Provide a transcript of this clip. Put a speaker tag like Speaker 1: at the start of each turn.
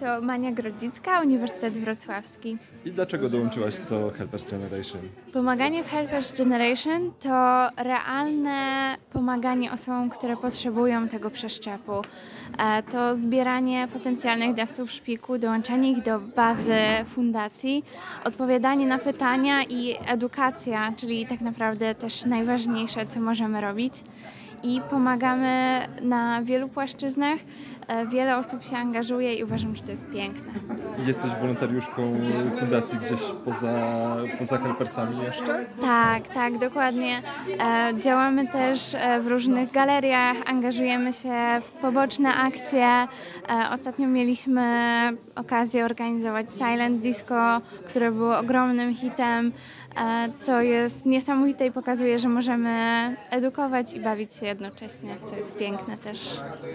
Speaker 1: To Mania Grodzicka, Uniwersytet Wrocławski.
Speaker 2: I dlaczego dołączyłaś do Helpers Generation?
Speaker 1: Pomaganie w Helpers Generation to realne pomaganie osobom, które potrzebują tego przeszczepu. To zbieranie potencjalnych dawców szpiku, dołączanie ich do bazy fundacji, odpowiadanie na pytania i edukacja, czyli tak naprawdę też najważniejsze, co możemy robić. I pomagamy na wielu płaszczyznach. Wiele osób się angażuje i uważam, że to jest piękne.
Speaker 2: Jesteś wolontariuszką fundacji gdzieś poza Helpersami jeszcze?
Speaker 1: Tak, dokładnie. Działamy też w różnych galeriach, angażujemy się w poboczne akcje. Ostatnio mieliśmy okazję organizować Silent Disco, które było ogromnym hitem, co jest niesamowite i pokazuje, że możemy edukować i bawić się jednocześnie, co jest piękne też.